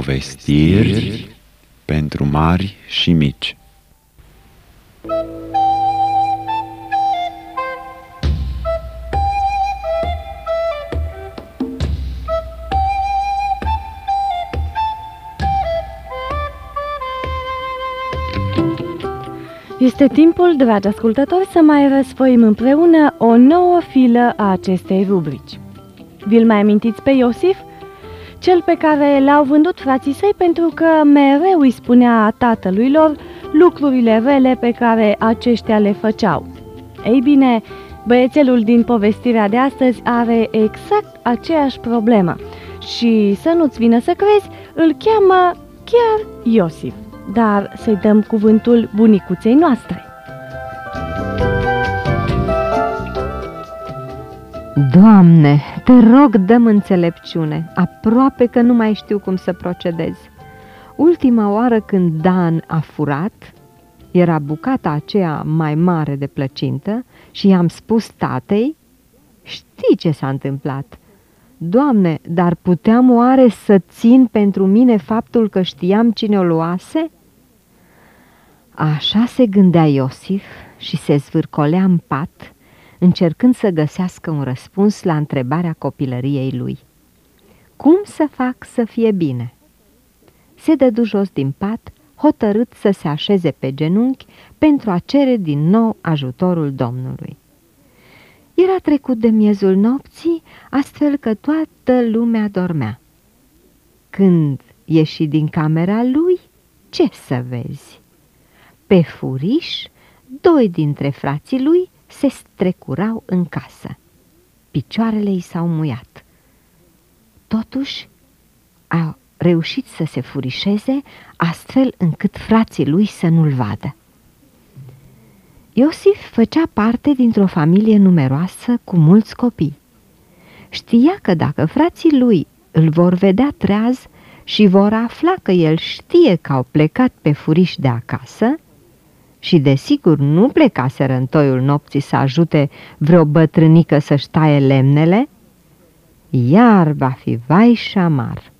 Povestiri pentru mari și mici. Este timpul, dragi ascultători, să mai răsfoim împreună o nouă filă a acestei rubrici. Vi-l mai amintiți pe Iosif? Cel pe care l-au vândut frații săi pentru că mereu îi spunea tatălui lor lucrurile rele pe care aceștia le făceau. Ei bine, băiețelul din povestirea de astăzi are exact aceeași problemă și, să nu-ți vină să crezi, îl cheamă chiar Iosif. Dar să-i dăm cuvântul bunicuței noastre. Doamne, te rog, dă-mi înțelepciune, aproape că nu mai știu cum să procedez. Ultima oară când Dan a furat, era bucata aceea mai mare de plăcintă și i-am spus tatei, știi ce s-a întâmplat? Doamne, dar puteam oare să țin pentru mine faptul că știam cine o luase? Așa se gândea Iosif și se zvârcolea în pat, încercând să găsească un răspuns la întrebarea copilăriei lui. Cum să fac să fie bine? Se dădu jos din pat, hotărât să se așeze pe genunchi pentru a cere din nou ajutorul Domnului. Era trecut de miezul nopții, astfel că toată lumea dormea. Când ieși din camera lui, ce să vezi? Pe furiș, doi dintre frații lui se strecurau în casă. Picioarele i s-au muiat. Totuși, a reușit să se furișeze, astfel încât frații lui să nu-l vadă. Iosif făcea parte dintr-o familie numeroasă cu mulți copii. Știa că dacă frații lui îl vor vedea treaz și vor afla că el știe că au plecat pe furiș de acasă, și desigur nu plecaseră în toiul nopții să ajute vreo bătrânică să-și taie lemnele, iar va fi vai și amar.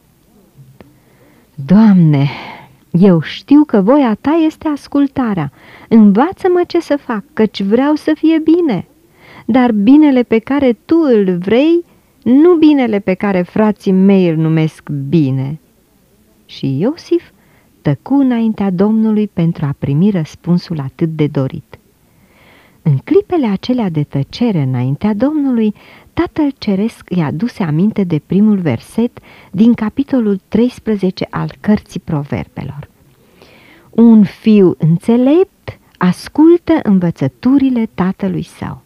Doamne, eu știu că voia ta este ascultarea. Învață-mă ce să fac, căci vreau să fie bine. Dar binele pe care tu îl vrei, nu binele pe care frații mei îl numesc bine. Și Iosif tăcu înaintea Domnului pentru a primi răspunsul atât de dorit. În clipele acelea de tăcere înaintea Domnului, Tatăl Ceresc îi aduse aminte de primul verset din capitolul 13 al cărții Proverbelor. Un fiu înțelept ascultă învățăturile tatălui său.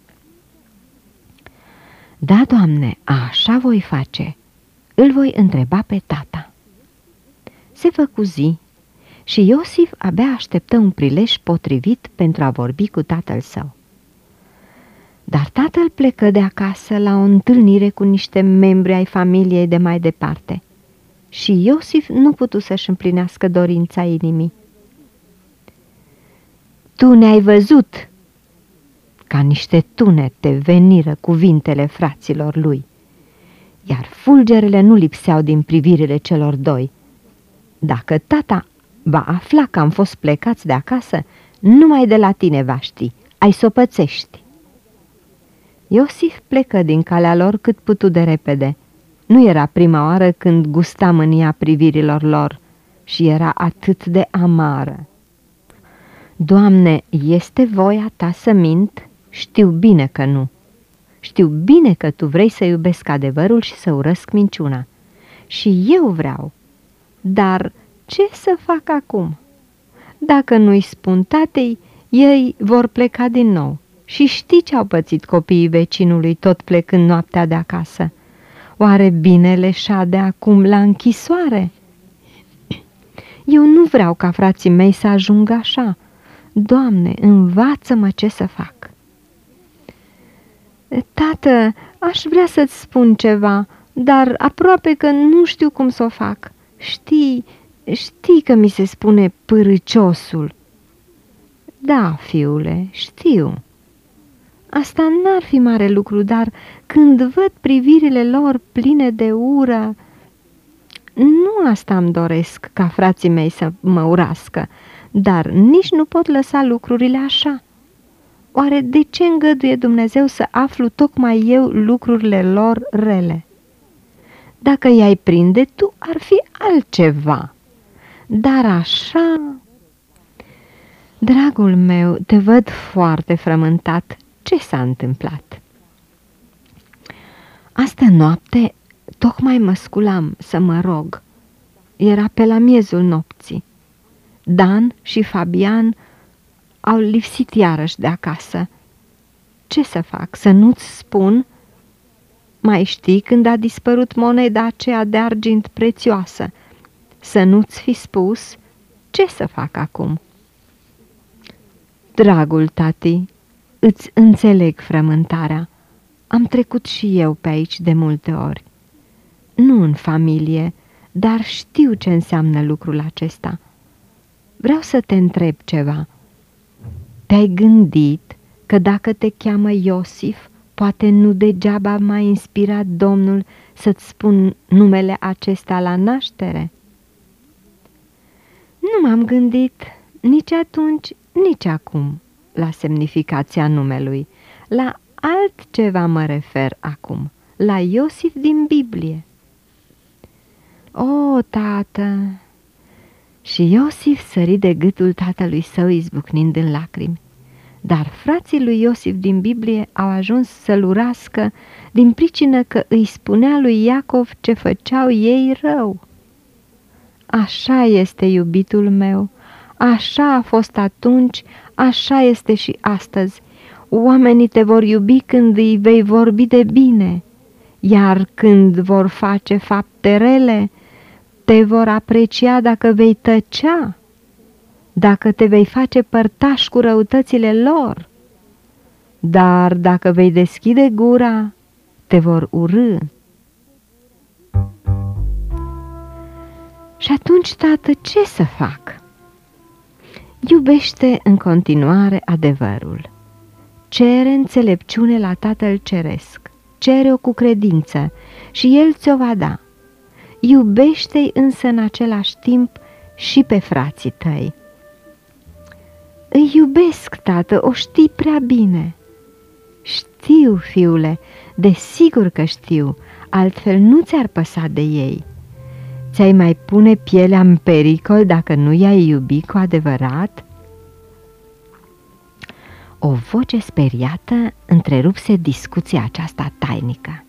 Da, Doamne, așa voi face, îl voi întreba pe tata. Se făcu zi și Iosif abia așteptă un prilej potrivit pentru a vorbi cu tatăl său. Dar tatăl plecă de acasă la o întâlnire cu niște membri ai familiei de mai departe și Iosif nu putu să-și împlinească dorința inimii. Tu ne-ai văzut! Ca niște tunete veniră cuvintele fraților lui, iar fulgerele nu lipseau din privirile celor doi. Dacă tata va afla că am fost plecați de acasă, numai de la tine va ști, ai s-o pățești. Iosif plecă din calea lor cât putu de repede. Nu era prima oară când gusta mânia privirilor lor și era atât de amară. Doamne, este voia ta să mint? Știu bine că nu. Știu bine că tu vrei să iubesc adevărul și să urăsc minciuna. Și eu vreau. Dar ce să fac acum? Dacă nu-i spun tatei, ei vor pleca din nou. Și știi ce au pățit copiii vecinului tot plecând noaptea de acasă? Oare binele șade acum la închisoare? Eu nu vreau ca frații mei să ajungă așa. Doamne, învață-mă ce să fac. Tată, aș vrea să-ți spun ceva, dar aproape că nu știu cum să o fac. Știi că mi se spune pârâciosul. Da, fiule, știu. Asta n-ar fi mare lucru, dar când văd privirile lor pline de ură, Nu asta îmi doresc, ca frații mei să mă urască, dar nici nu pot lăsa lucrurile așa. Oare de ce îngăduie Dumnezeu să aflu tocmai eu lucrurile lor rele? Dacă i-ai prinde, tu ar fi altceva, dar așa... Dragul meu, te văd foarte frământat. Ce s-a întâmplat? Astă noapte tocmai mă sculam să mă rog. Era pe la miezul nopții. Dan și Fabian au lipsit iarăși de acasă. Ce să fac? Să nu-ți spun? Mai știi când a dispărut moneda aceea de argint prețioasă? Să nu-ți fi spus? Ce să fac acum? Dragul tati, îți înțeleg frământarea. Am trecut și eu pe aici de multe ori. Nu în familie, dar știu ce înseamnă lucrul acesta. Vreau să te întreb ceva. Te-ai gândit că dacă te cheamă Iosif, poate nu degeaba m-a inspirat Domnul să-ți spun numele acesta la naștere? Nu m-am gândit nici atunci, nici acum la semnificația numelui. La altceva mă refer acum, la Iosif din Biblie. O, tată! Și Iosif sări de gâtul tatălui său izbucnind în lacrimi. Dar frații lui Iosif din Biblie au ajuns să-l urască din pricină că îi spunea lui Iacov ce făceau ei rău. Așa este, iubitul meu, așa a fost atunci, așa este și astăzi. Oamenii te vor iubi când îi vei vorbi de bine, iar când vor face fapte rele, te vor aprecia dacă vei tăcea, dacă te vei face părtaș cu răutățile lor. Dar dacă vei deschide gura, te vor urî. Și atunci, tată, ce să fac? Iubește în continuare adevărul. Cere înțelepciune la Tatăl Ceresc, cere-o cu credință și El ți-o va da. Iubește-i însă în același timp și pe frații tăi. Îi iubesc, tată, o știi prea bine. Știu, fiule, desigur că știu, altfel nu ți-ar păsa de ei. Ți-ai mai pune pielea în pericol dacă nu i-ai iubi cu adevărat? O voce speriată întrerupse discuția aceasta tainică.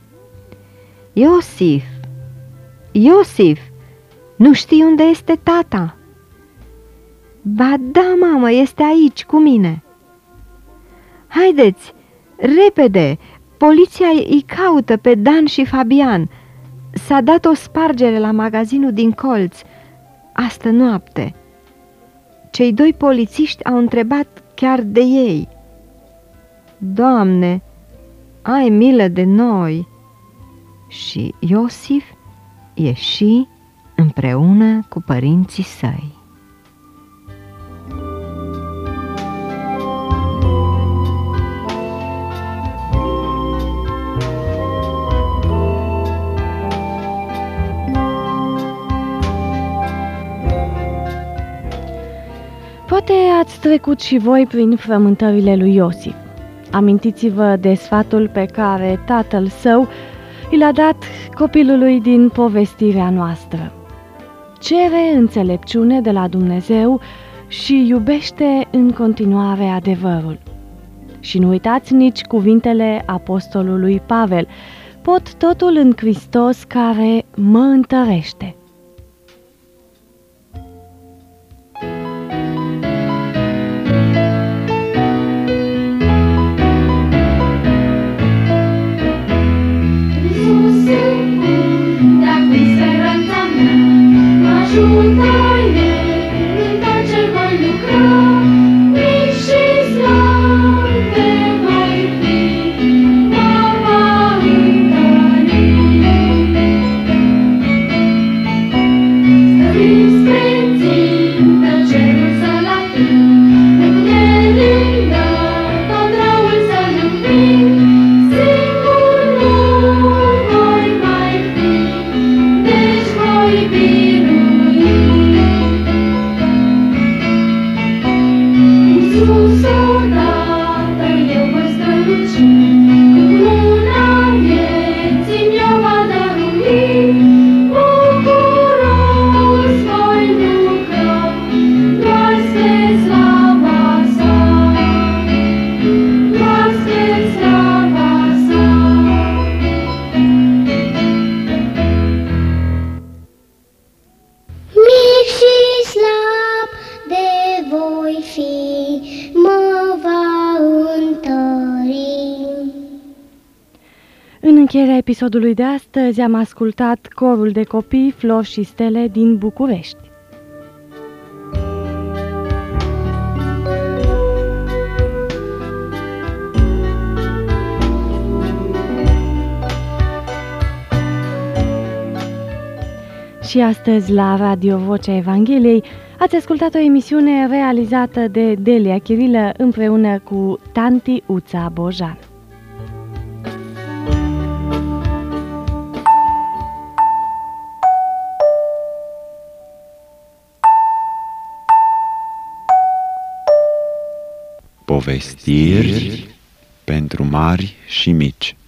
Iosif! Iosif! Nu știi unde este tata? Ba da, mamă, este aici, cu mine. Haideți, repede, poliția îi caută pe Dan și Fabian. S-a dat o spargere la magazinul din colț, astă noapte. Cei doi polițiști au întrebat chiar de ei. Doamne, ai milă de noi! Și Iosif ieși împreună cu părinții săi. Poate ați trecut și voi prin frământările lui Iosif. Amintiți-vă de sfatul pe care tatăl său i l-a dat copilului din povestirea noastră. Cere înțelepciune de la Dumnezeu și iubește în continuare adevărul. Și nu uitați nici cuvintele apostolului Pavel: pot totul în Hristos care mă întărește. încheierea episodului de astăzi am ascultat corul de copii Flori și Stele din București. Și astăzi la Radio Vocea Evangheliei ați ascultat o emisiune realizată de Delia Chirilă împreună cu tanti Uța Bojan. Povestiri pentru mari și mici.